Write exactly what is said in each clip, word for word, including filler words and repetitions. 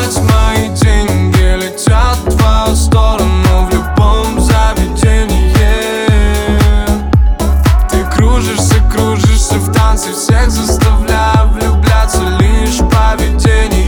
Опять мои деньги летят в твою сторону в любом заведении. Ты кружишься, кружишься в танце, всех заставляя влюбляться лишь поведением.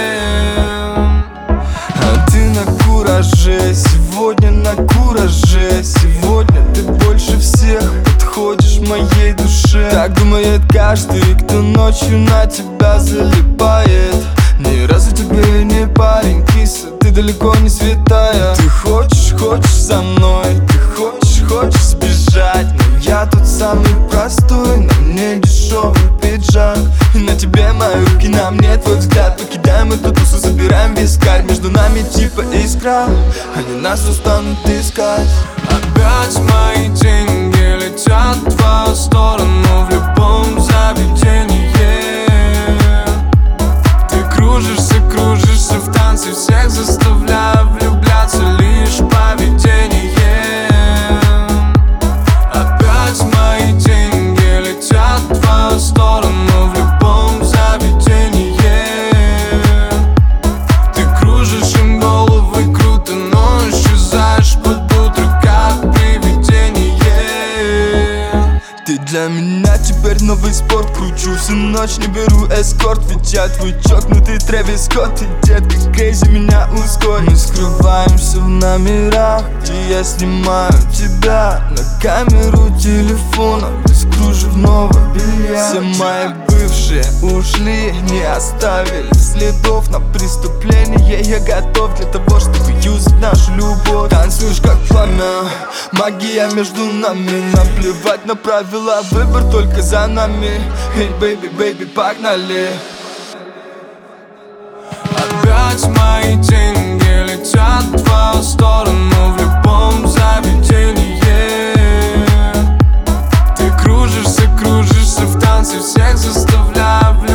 А ты на кураже, сегодня на кураже. Сегодня ты больше всех подходишь моей душе. Так думает каждый, кто ночью на тебя залипает. Ни разу тебе не парень, киса, ты далеко не святая. Ты хочешь, хочешь со мной, ты хочешь, хочешь сбежать. Но я тот самый простой, на мне дешевый пиджак. И на тебе мои руки, на мне твой взгляд. Покидаем эту тусу, забираем вискарь. Между нами типа искра, они нас устанут искать. Опять мои деньги летят в твою сторону в любом заведении. Ты кружишься, кружишься в танце, всех заставляя влюбляться лишь поведением. Опять мои деньги летят в твою сторону в любом заведении. Ты кружишь им головы круто, но исчезаешь под утро как привидение. Ты для меня теперь новый спорт. Кручу всю ночь, не беру эскорт. Ведь я твой чокнутый Трэвис Скотт. И детка крейзи меня ускорь. Мы скрываемся в номерах, где я снимаю тебя на камеру телефона, без кружевного белья. Все мои бывшие ушли, не оставили следов на преступление. Я готов для того, чтобы юзать нашу любовь. Танцуешь как пламя, магия между нами. Наплевать на правила, выбор только за нами. Эй, бэйби, бэйби, погнали. Опять мои деньги летят в твою сторону в любом заведении. Ты кружишься, кружишься в танце, всех заставляя влюбляться